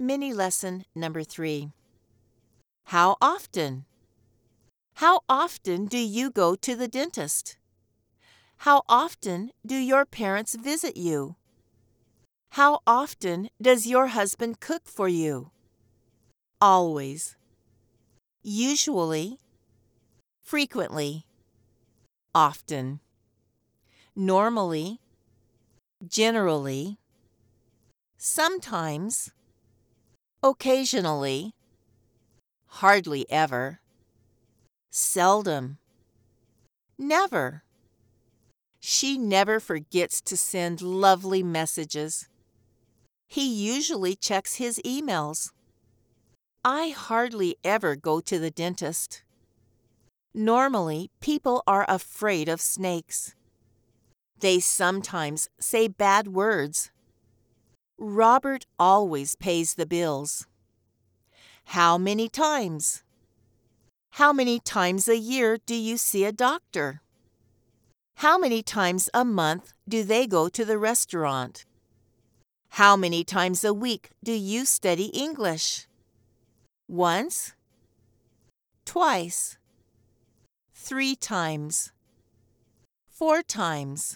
Mini lesson number 3. How often? How often do you go to the dentist? How often do your parents visit you? How often does your husband cook for you? Always. Usually. Frequently. Often. Normally. Generally. Sometimes. Occasionally. Hardly ever. Seldom. Never. She never forgets to send lovely messages. He usually checks his emails. I hardly ever go to the dentist. Normally, people are afraid of snakes. They sometimes say bad words. Robert always pays the bills. How many times? How many times a year do you see a doctor? How many times a month do they go to the restaurant? How many times a week do you study English? Once? Twice? 3 times? 4 times?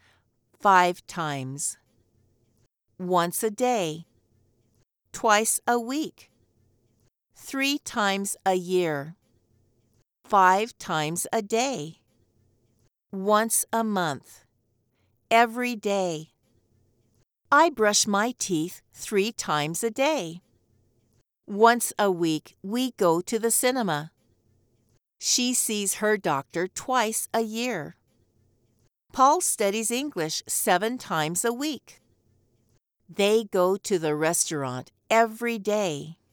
5 times? Once a day? Twice a week? 3 times a year? 5 times a day? Once a month? Every day? I brush my teeth 3 times a day. Once a week, we go to the cinema. She sees her doctor twice a year. Paul studies English 7 times a week. They go to the restaurant every day.